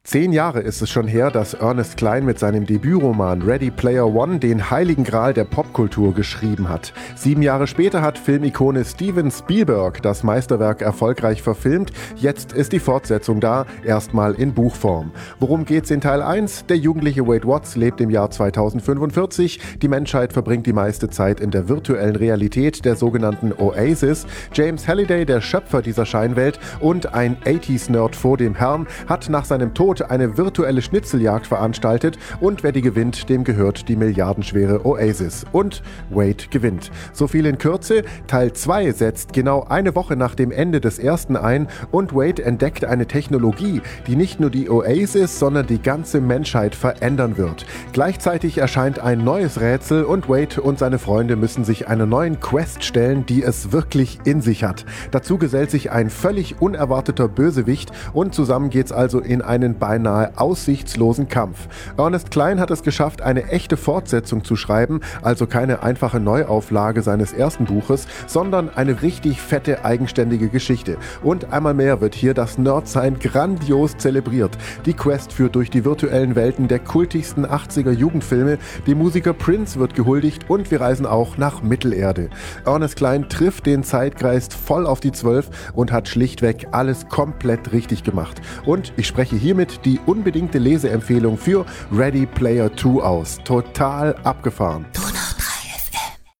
10 Jahre ist es schon her, dass Ernest Cline mit seinem Debütroman Ready Player One den heiligen Gral der Popkultur geschrieben hat. 7 Jahre später hat Filmikone Steven Spielberg das Meisterwerk erfolgreich verfilmt. Jetzt ist die Fortsetzung da, erstmal in Buchform. Worum geht's in Teil 1? Der jugendliche Wade Watts lebt im Jahr 2045. Die Menschheit verbringt die meiste Zeit in der virtuellen Realität der sogenannten Oasis. James Halliday, der Schöpfer dieser Scheinwelt und ein 80s-Nerd vor dem Herrn, hat nach seinem Tod eine virtuelle Schnitzeljagd veranstaltet und wer die gewinnt, dem gehört die milliardenschwere Oasis. Und Wade gewinnt. So viel in Kürze. Teil 2 setzt genau eine Woche nach dem Ende des ersten ein und Wade entdeckt eine Technologie, die nicht nur die Oasis, sondern die ganze Menschheit verändern wird. Gleichzeitig erscheint ein neues Rätsel und Wade und seine Freunde müssen sich einer neuen Quest stellen, die es wirklich in sich hat. Dazu gesellt sich ein völlig unerwarteter Bösewicht und zusammen geht's also in einen beinahe aussichtslosen Kampf. Ernest Cline hat es geschafft, eine echte Fortsetzung zu schreiben, also keine einfache Neuauflage seines ersten Buches, sondern eine richtig fette, eigenständige Geschichte. Und einmal mehr wird hier das Nerdsein grandios zelebriert. Die Quest führt durch die virtuellen Welten der kultigsten 80er Jugendfilme, dem Musiker Prince wird gehuldigt und wir reisen auch nach Mittelerde. Ernest Cline trifft den Zeitgeist voll auf die 12 und hat schlichtweg alles komplett richtig gemacht. Und ich spreche hiermit die unbedingte Leseempfehlung für Ready Player 2 aus. Total abgefahren.